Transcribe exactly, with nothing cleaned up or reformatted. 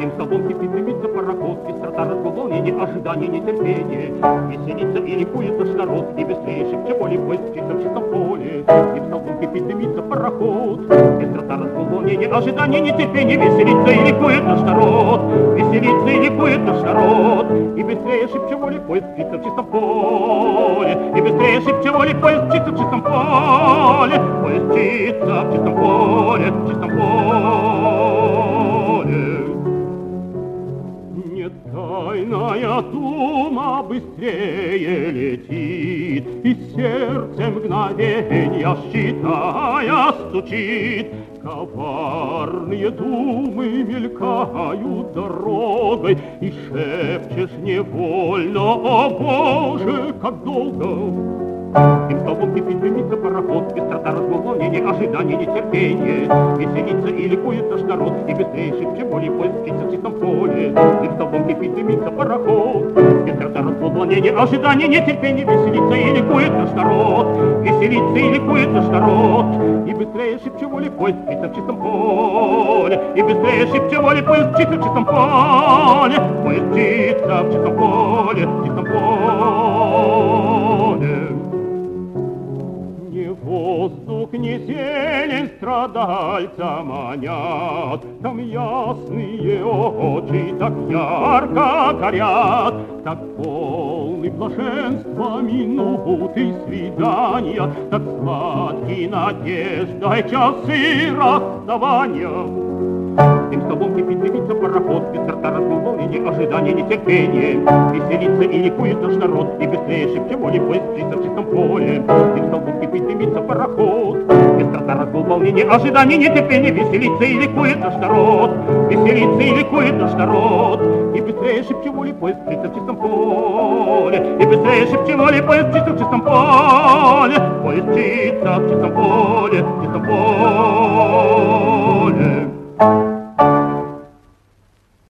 Тем столбом кипит, дымится пароход, быстрота, разгул, волнение, ожидание, нетерпение. Веселится и ликует наш народ, и быстрее шибче поле поезд в чистом, чистом поле. Тем столбом кипит, дымится пароход, быстрота, разгул, волнение, ожидание, нетерпение. Веселится и ликует наш народ, веселится и ликует наш народ. И быстрее шибче поле поезд в чистом, чистом поле. И быстрее шибче поле поезд в чистом, чистом поле. Поезд мчится в чистом поле, в чистом поле. Не тайная дума быстрее летит, и сердце мгновенья считая стучит. Коварные думы мелькают дорогой, и шепчешь невольно: о Боже, как долго! Тем столбом кипит, дымится пароход, быстрота, разгул, волнение, ожидание, нетерпение. Веселится и ликует наш народ, и быстрее шибче поле поезд мчится в чистом поле. Тем столбом кипит, дымится пароход, быстрота, разгул, волнение, ожидание, нетерпение. Веселится и ликует наш народ, веселится и ликует наш народ. И быстрее шибче поле поезд мчится в чистом поле. И быстрее шибче поле поезд мчится в чистом поле. Поезд мчится в чистом поле, в чистом поле. Воздух не зелень страдальца манят, там ясные очи так ярко горят, так полны блаженства минуты свидания, так сладки надеждой часы расставания. Тем столбом кипит, дымится пароход, быстрота, разгул, волнение, ожидание, нетерпение. Веселится и ликует наш народ, и быстрее шибче поле поезд мчится в чистом поле. Тем столбом кипит, дымится пароход, быстрота, разгул, волнение, ожидание, нетерпение. Веселится и ликует наш народ, веселится и ликует наш народ. И быстрее шибче поле поезд мчится в чистом поле. И быстрее шибче поле поезд мчится в чистом поле. Поезд мчится в чистом поле, в чистом поле.